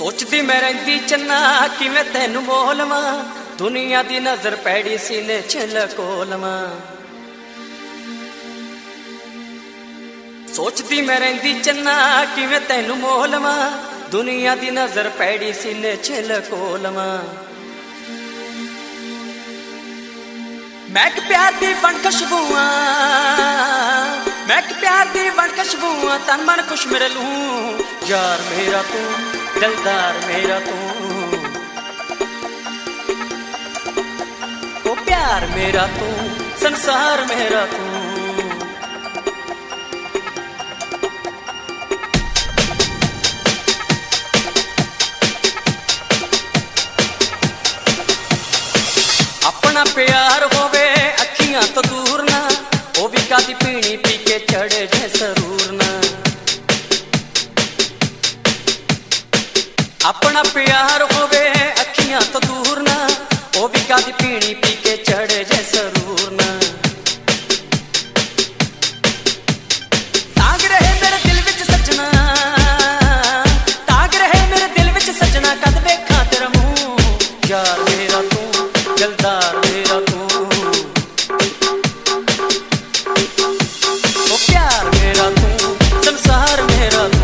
सोचदी मैं रहिंदी चन्ना किवें तैनूं मोलवां, दुनिया दी नजर पैड़ी सीने च लकोलवां। सोचदी मैं रहिंदी चन्ना किवें तैनूं मोलवां, दुनिया दी नजर पैड़ी सीने च लकोलवां। महक प्यार दी बन खुशबूआं, महक प्यार दी बन खुशबूआं, तन मन खुश मेरे लूं। यार मेरा तू, दिलदार मेरा तू, ओ प्यार मेरा तू, संसार मेरा तू। अपना प्यार होवे अखियां तो दूर ना, ओ भी कादी पीनी पी के चढ़े जे सरूर ना। अपना प्यार होवे अखियां तो दूर ना, ओ भी कादी पीनी पी के चढ़े जे सरूर ना। ताग रहे मेरे दिल विच सजना, ताग रहे मेरे दिल विच सजना, कद वेखां तेरा मुंह। यार मेरा तू, दिलदार मेरा तू, ओ प्यार मेरा तू, संसार मेरा तू।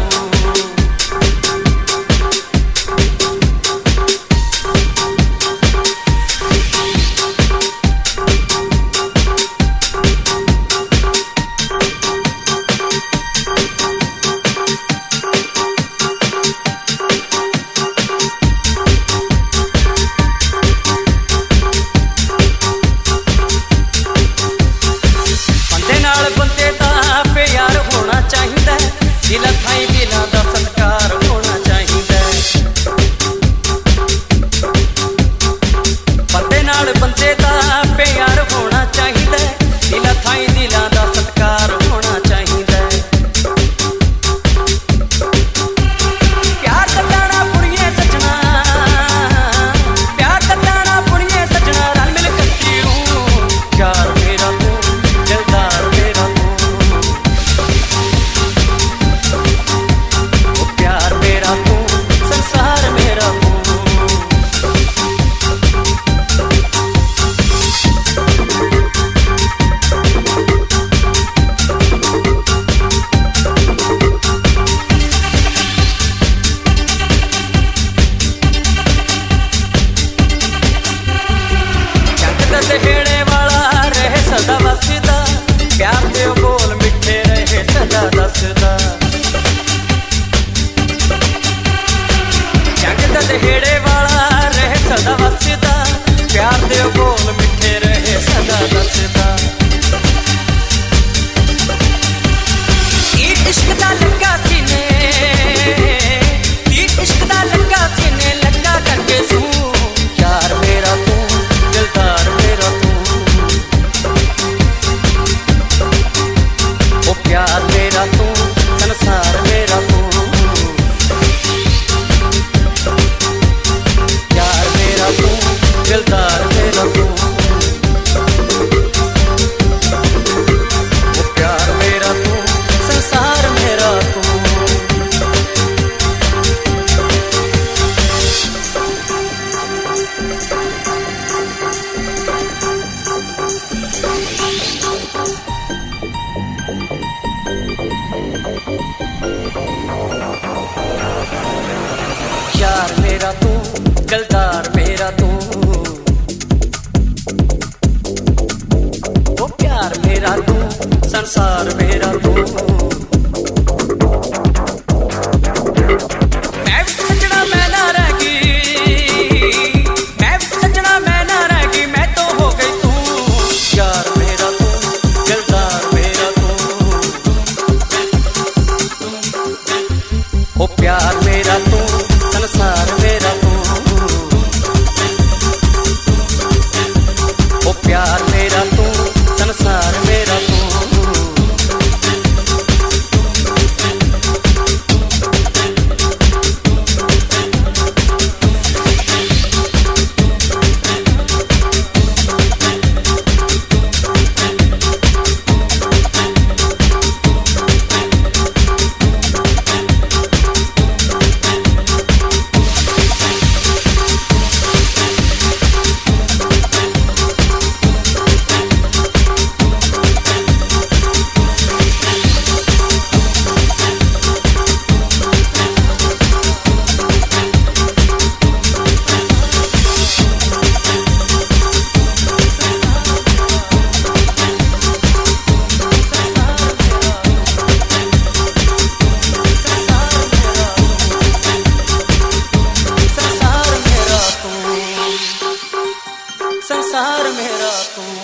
बंदे दा प्यार होना चाहिदा, दिलां थाई दिलां दा सत्कार होना चाहिदा। बंदे नाल बंदे दा प्यार होना चाहिदा, दिलां थाई दिलां दा सत्कार होना चाहिदा। प्यार कटाना पुड़िए सजना, प्यार कटाना पुड़िए सजना, रल मिल कट्टी रूं। यार मेरा तू, दिलदार मेरा तू, ओ प्यार मेरा तू, संसार मेरा तू। जग दा दहेड़े वाला रहे सदा वसदा, प्यार दे बोल मिठे रहे सदा दसदा। जग दा दहेड़े वाला रहे सदा वसदा, प्यार दे बोल मिठे रहे सदा दसदा। इश्क दा लगा सीने, इश्क दा लगा सीने, लगा करके सू। यार मेरा तू, दिलदार मेरा तू, ओ प्यार मेरा तू, संसार मेरा तू। यार मेरा तू, दिलदार मेरा तू, ओ प्यार मेरा तू, संसार मेरा तू। यार मेरा तू, दिलदार मेरा तू, ओ प्यार मेरा तू, संसार मेरा तू। मैं भी सजना मैं ना रह गई, मैं भी सजना मैं ना रह गई, मैं तो हो गई तू। यार मेरा तू, दिलदार मेरा तू, ओ प्यार मेरा तू, संसार मेरा तू, ओ प्यार मेरा तू, संसार मेरा तू। यार मेरा तू।